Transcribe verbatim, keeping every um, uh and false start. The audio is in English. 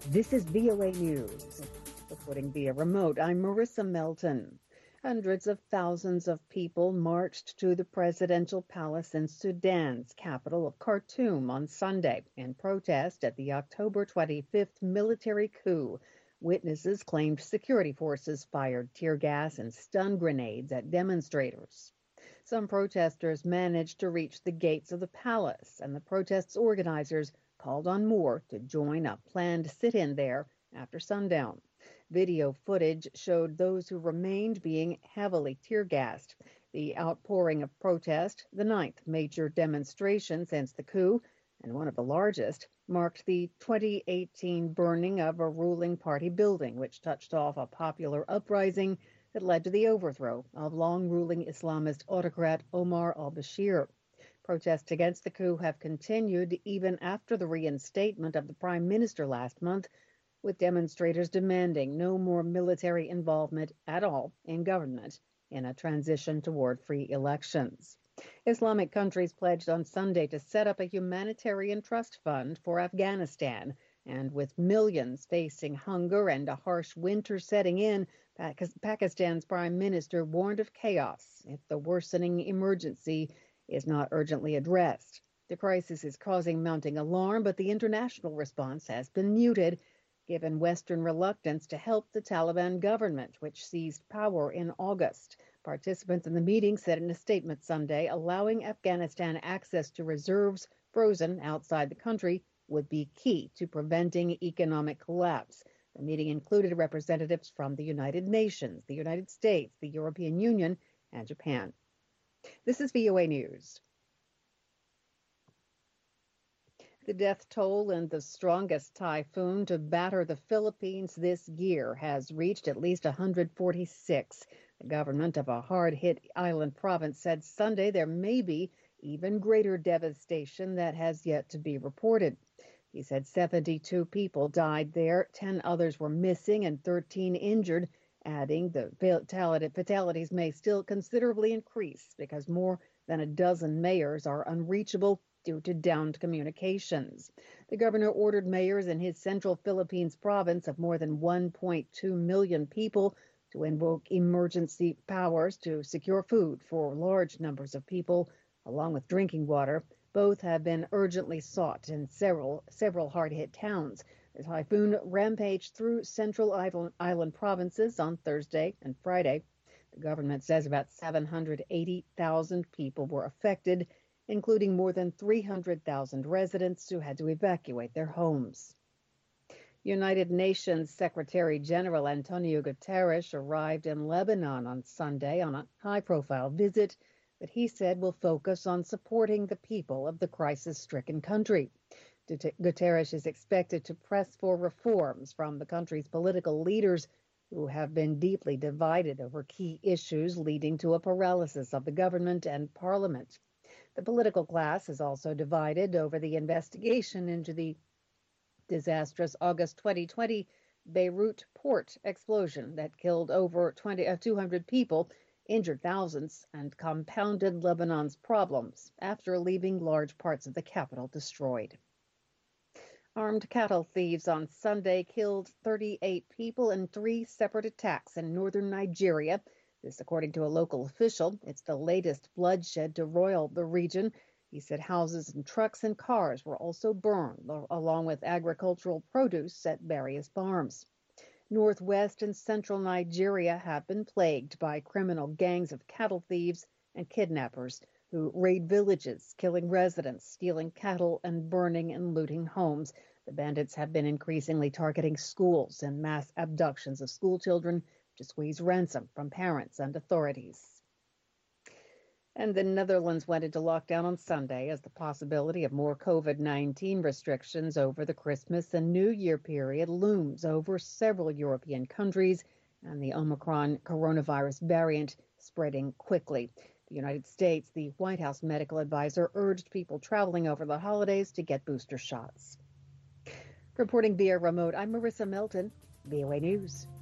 This is V O A News. Reporting via remote, I'm Marissa Melton. Hundreds of thousands of people marched to the presidential palace in Sudan's capital of Khartoum on Sunday in protest at the October twenty-fifth military coup. Witnesses claimed security forces fired tear gas and stun grenades at demonstrators. Some protesters managed to reach the gates of the palace, and the protest's organizers called on more to join a planned sit-in there after sundown. Video footage showed those who remained being heavily tear-gassed. The outpouring of protest, the ninth major demonstration since the coup, and one of the largest, marked the twenty eighteen burning of a ruling party building, which touched off a popular uprising that led to the overthrow of long-ruling Islamist autocrat Omar al-Bashir. Protests against the coup have continued even after the reinstatement of the prime minister last month, with demonstrators demanding no more military involvement at all in government in a transition toward free elections. Islamic countries pledged on Sunday to set up a humanitarian trust fund for Afghanistan, and with millions facing hunger and a harsh winter setting in, Pakistan's prime minister warned of chaos if the worsening emergency is not urgently addressed. The crisis is causing mounting alarm, but the international response has been muted, given Western reluctance to help the Taliban government, which seized power in August. Participants in the meeting said in a statement Sunday, allowing Afghanistan access to reserves frozen outside the country would be key to preventing economic collapse. The meeting included representatives from the United Nations, the United States, the European Union, and Japan. This is V O A News. The death toll in the strongest typhoon to batter the Philippines this year has reached at least one hundred forty-six. The government of a hard-hit island province said Sunday there may be even greater devastation that has yet to be reported. He said seventy-two people died there, ten others were missing, and thirteen injured, adding the fatalities may still considerably increase because more than a dozen mayors are unreachable due to downed communications. The governor ordered mayors in his central Philippines province of more than one point two million people to invoke emergency powers to secure food for large numbers of people, along with drinking water. Both have been urgently sought in several several hard-hit towns. The typhoon rampaged through central island, island provinces on Thursday and Friday. The government says about seven hundred eighty thousand people were affected, including more than three hundred thousand residents who had to evacuate their homes. United Nations Secretary General Antonio Guterres arrived in Lebanon on Sunday on a high-profile visit that he said will focus on supporting the people of the crisis-stricken country. Guterres is expected to press for reforms from the country's political leaders, who have been deeply divided over key issues, leading to a paralysis of the government and parliament. The political class is also divided over the investigation into the disastrous August twenty twenty Beirut port explosion that killed over twenty, uh, two hundred people, injured thousands, and compounded Lebanon's problems after leaving large parts of the capital destroyed. Armed cattle thieves on Sunday killed thirty-eight people in three separate attacks in northern Nigeria. This, according to a local official. It's the latest bloodshed to roil the region. He said houses and trucks and cars were also burned, along with agricultural produce at various farms. Northwest and central Nigeria have been plagued by criminal gangs of cattle thieves and kidnappers who raid villages, killing residents, stealing cattle, and burning and looting homes. The bandits have been increasingly targeting schools and mass abductions of school children to squeeze ransom from parents and authorities. And the Netherlands went into lockdown on Sunday as the possibility of more COVID nineteen restrictions over the Christmas and New Year period looms over several European countries, and the Omicron coronavirus variant spreading quickly. The United States, the White House medical advisor urged people traveling over the holidays to get booster shots. Reporting via remote, I'm Marissa Melton, V O A News.